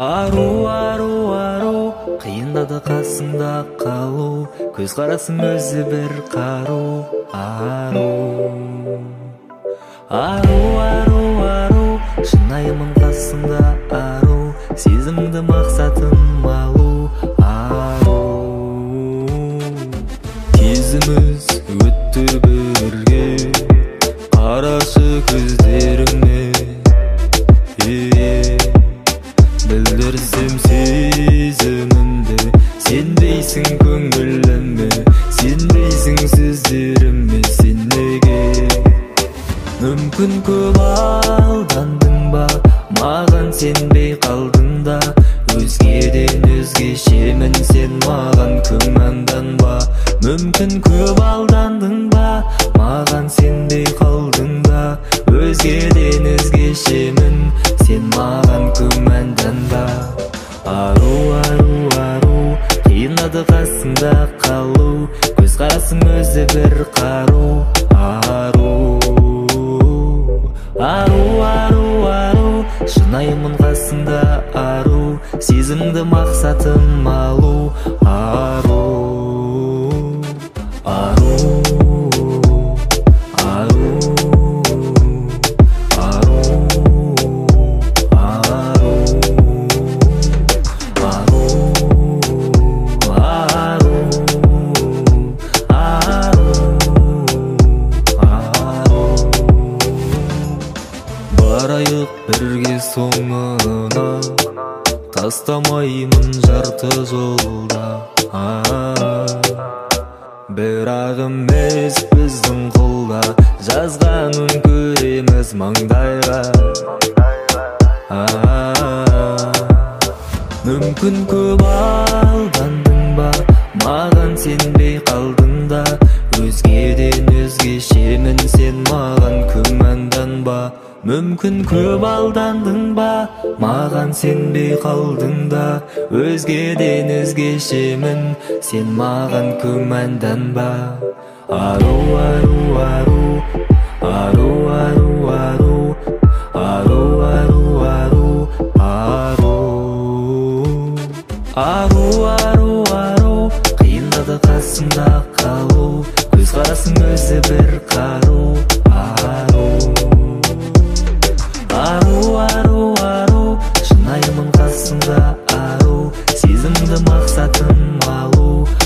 Ару, ару, ару, қиындады қасыңда қалу, көз қарасың өзі бір қару. Ару, ару, ару, ару, шынайымын қасыңда ару, сезіміңді мақсатым алу. Ару, кезіміз өтті бірге, қарашы көздеріңе, білдірсем сезімімді. Сенбейсің көңіліме, сенбейсің сөздеріме, сен неге? Мүмкін көп алдандың ба, маған сенбей қалдың да, өзгеден өзгешемін, сен маған күмәнданба. Мүмкін көп алдандың ба, маған сенбей қалдың да, өзгеден өзгешемін, сен маған күмәнданба. Ару, ару, ару, қиындады қасыңда қалу, көз қарасың өзі бір қару. Ару, ару, ару, ару, шынайымын қасыңда ару, сезіміңді мақсатым алу. Ару, ару, ару, ару, ару, ару, ару. Барайық бірге соңына, тастамаймын жарты жолда. Бірақ емес біздің қолда, жазғанын көреміз маңдайға. Мүмкін көп алдандың ба, маған сенбей қалдың да, өзгеден өзгешемін, сен маған күмәнданба. Мүмкін көп алдандың ба, маған сенбей қалдың да, өзгеден өзгешемін, сен маған күмәнданба. Ару, ару, ару, ару, ару, ару, ару, ару, ару, ару, ару, ару, ару, қиындады қасыңда қалу, көз қарасың өзі бір қару. Ару, ару, ару, ару, шынайымын қасыңда ару, сезімді мақсатым алу.